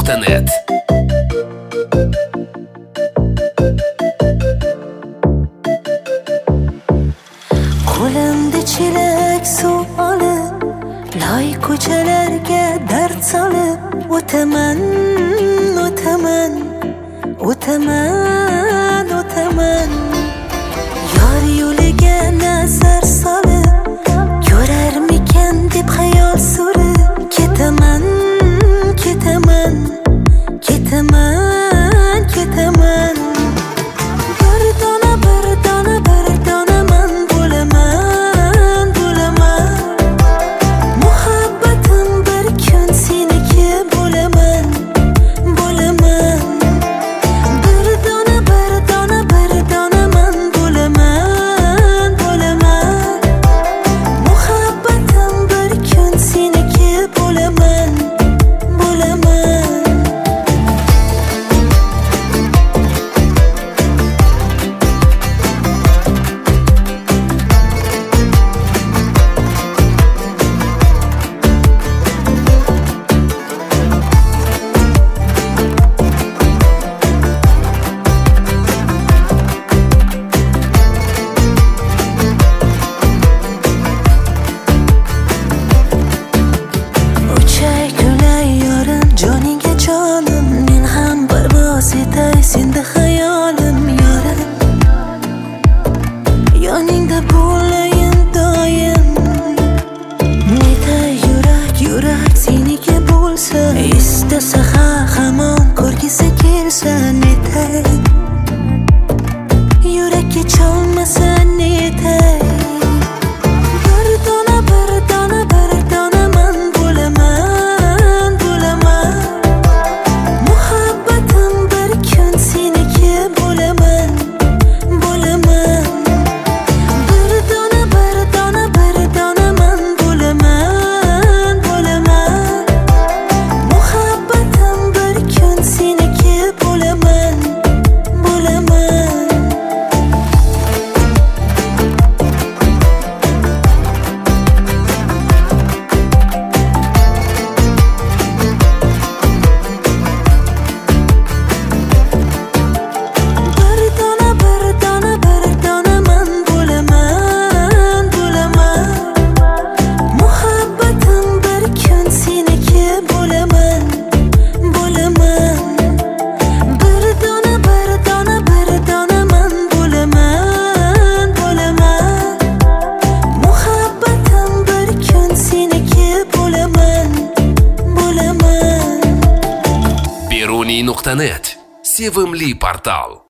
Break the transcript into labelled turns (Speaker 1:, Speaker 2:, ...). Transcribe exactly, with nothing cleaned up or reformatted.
Speaker 1: nuqta net.
Speaker 2: Qo'limda chelak suv olib, loy ko'chalarga dard solib, o'taman, o'taman, o'taman, o'taman. Yor yo'liga nazar solib, ko'rarmikan deb xayol surib, ketaman, ketaman, ketaman, ketaman. Bir dona, bir dona, bir donaman bo'laman, bo'laman. Muhabbatim bir kun seniki bo'laman, bo'laman. Bir dona, bir dona, bir donaman bo'laman, bo'laman. Muhabbatim bir kun seniki bo'laman, bo'laman. Uchay kulay yorim, joninga jonim, men ham parvoz etay senda xayolim yorim. Yoningda bo'layin doim, netay yurak, yurak seniki bo'lsa, istasa ha hamon ko'rgisi kelsa, netay yurakka chalmasa, netay. Bir dona, bir dona, bir donaman bo'laman, bo'laman. Muhabbatim bir kun seniki bo'laman, bo'laman. Bir dona, bir dona, bir donaman bo'laman, bo'laman. Muhabbatim bir kun seniki bo'laman, bo'laman. Bir dona, bir dona, bir donaman bo'laman, bo'laman. Muhabbatim bir kun seniki bo'laman, bo'laman. Bir dona, bir dona, bir donaman bo'laman, bo'laman. Muhabbatim bir kun seniki bo'laman, bo'laman.
Speaker 1: Peruni nuqta net. Sevimli portal.